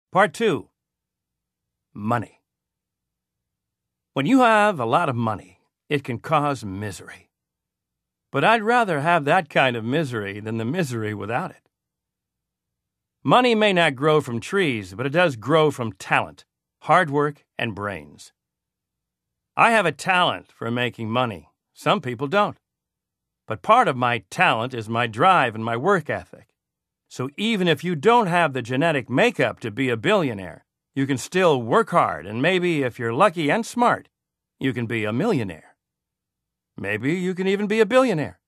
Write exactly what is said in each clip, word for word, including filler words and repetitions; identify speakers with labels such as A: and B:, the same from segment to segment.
A: Part two. Money. When you have a lot of money, it can cause misery. But I'd rather have that kind of misery than the misery without it. Money may not grow from trees, but it does grow from talent, hard work, and brains. I have a talent for making money. Some people don't. But part of my talent is my drive and my work ethic. So even if you don't have the genetic makeup to be a billionaire, you can still work hard, and maybe if you're lucky and smart, you can be a millionaire. Maybe you can even be a billionaire.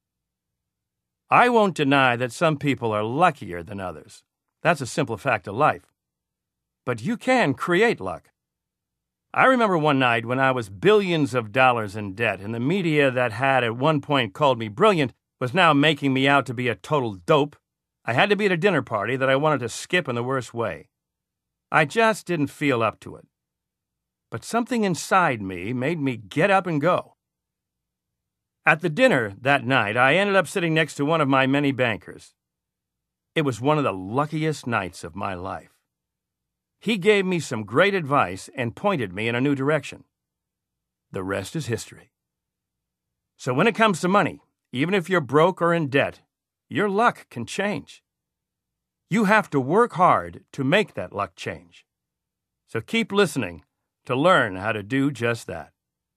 A: I won't deny that some people are luckier than others. That's a simple fact of life. But you can create luck. I remember one night when I was billions of dollars in debt, and the media that had at one point called me brilliant was now making me out to be a total dope. I had to be at a dinner party that I wanted to skip in the worst way. I just didn't feel up to it. But something inside me made me get up and go. At the dinner that night, I ended up sitting next to one of my many bankers. It was one of the luckiest nights of my life. He gave me some great advice and pointed me in a new direction. The rest is history. So when it comes to money, even if you're broke or in debt, your luck can change. You have to work hard to make that luck change. So keep listening to learn how to do just that.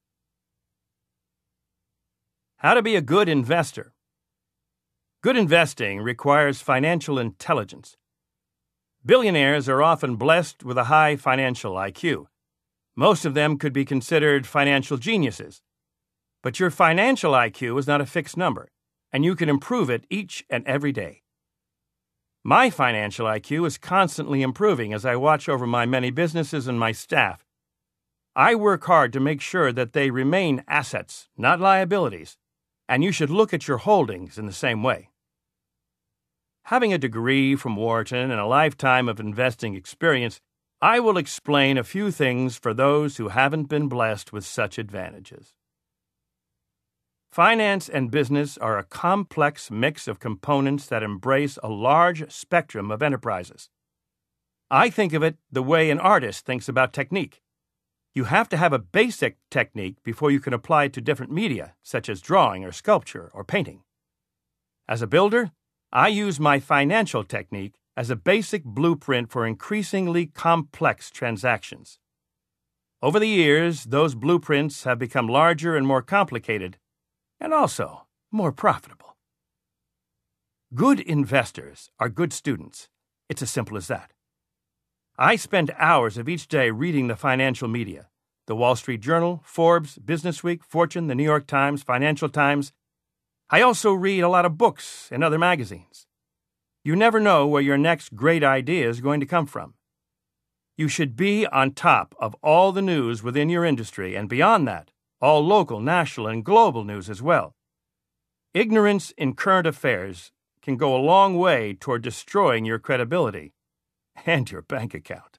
A: How to be a good investor. Good investing requires financial intelligence. Billionaires are often blessed with a high financial I Q. Most of them could be considered financial geniuses. But your financial I Q is not a fixed number, and you can improve it each and every day. My financial I Q is constantly improving as I watch over my many businesses and my staff. I work hard to make sure that they remain assets, not liabilities, and you should look at your holdings in the same way. Having a degree from Wharton and a lifetime of investing experience, I will explain a few things for those who haven't been blessed with such advantages. Finance and business are a complex mix of components that embrace a large spectrum of enterprises. I think of it the way an artist thinks about technique. You have to have a basic technique before you can apply it to different media, such as drawing or sculpture or painting. As a builder, I use my financial technique as a basic blueprint for increasingly complex transactions. Over the years, those blueprints have become larger and more complicated, and also more profitable. Good investors are good students. It's as simple as that. I spend hours of each day reading the financial media, the Wall Street Journal, Forbes, Businessweek, Fortune, the New York Times, Financial Times. I also read a lot of books and other magazines. You never know where your next great idea is going to come from. You should be on top of all the news within your industry, and beyond that, all local, national, and global news as well. Ignorance in current affairs can go a long way toward destroying your credibility and your bank account.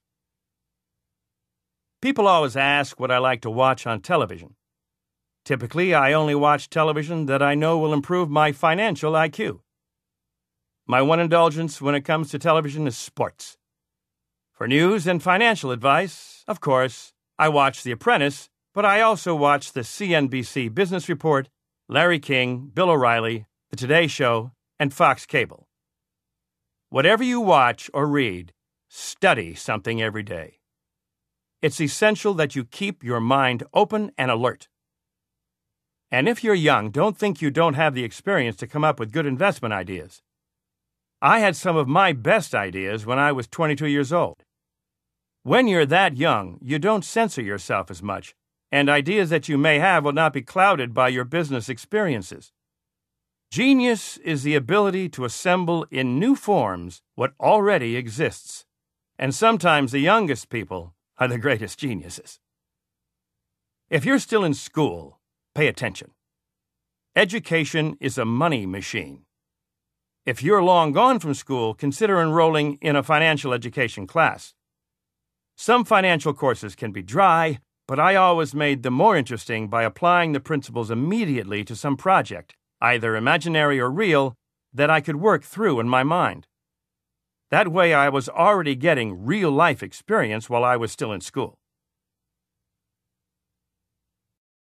A: People always ask what I like to watch on television. Typically, I only watch television that I know will improve my financial I Q. My one indulgence when it comes to television is sports. For news and financial advice, of course, I watch The Apprentice, but I also watch the C N B C Business Report, Larry King, Bill O'Reilly, The Today Show, and Fox Cable. Whatever you watch or read, study something every day. It's essential that you keep your mind open and alert. And if you're young, don't think you don't have the experience to come up with good investment ideas. I had some of my best ideas when I was twenty-two years old. When you're that young, you don't censor yourself as much, and ideas that you may have will not be clouded by your business experiences. Genius is the ability to assemble in new forms what already exists, and sometimes the youngest people are the greatest geniuses. If you're still in school, pay attention. Education is a money machine. If you're long gone from school, consider enrolling in a financial education class. Some financial courses can be dry, but I always made them more interesting by applying the principles immediately to some project, either imaginary or real, that I could work through in my mind. That way I was already getting real-life experience while I was still in school.